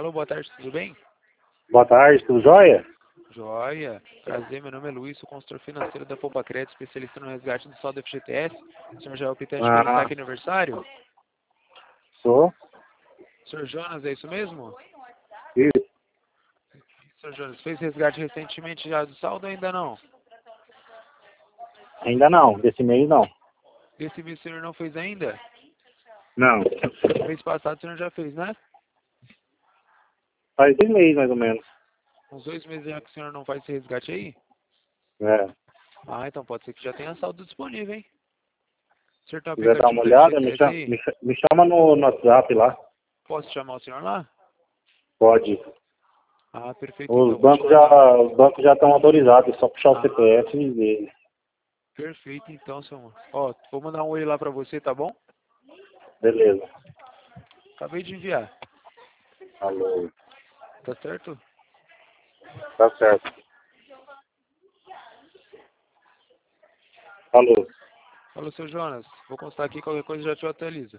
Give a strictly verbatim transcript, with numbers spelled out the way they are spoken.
Alô, boa tarde, tudo bem? Boa tarde, tudo jóia? Joia. Prazer, meu nome é Luiz, sou consultor financeiro da Poupa Crédito, especialista no resgate do saldo F G T S. O senhor já é o Pitante pelo Ah, saque aniversário? sou. senhor Jonas, é isso mesmo? Isso. senhor Jonas, fez resgate recentemente já do saldo ou ainda não? Ainda não, desse mês não. Desse mês o senhor não fez ainda? Não. Mês passado o senhor já fez, né? Faz dois meses mais ou menos. Uns dois meses já que o senhor não faz esse resgate aí? É. Ah, então pode ser que já tenha saldo disponível, hein? O senhor tem o Se quiser dar aplicativo uma do olhada, me F G T S chama, aí? me cha- me chama no, no WhatsApp lá. Posso chamar o senhor lá? Pode. Ah, perfeito, Os então vou te bancos mandar. já, os bancos já estão autorizados, é só puxar o Ah, C P F e ver. perfeito, então, seu amor. Ó, vou mandar um oi lá pra você, tá bom? Beleza. Acabei de enviar. Alô. Tá certo? Tá certo. Alô. Falou, seu Jonas. Vou constar aqui, qualquer coisa já te atualizo.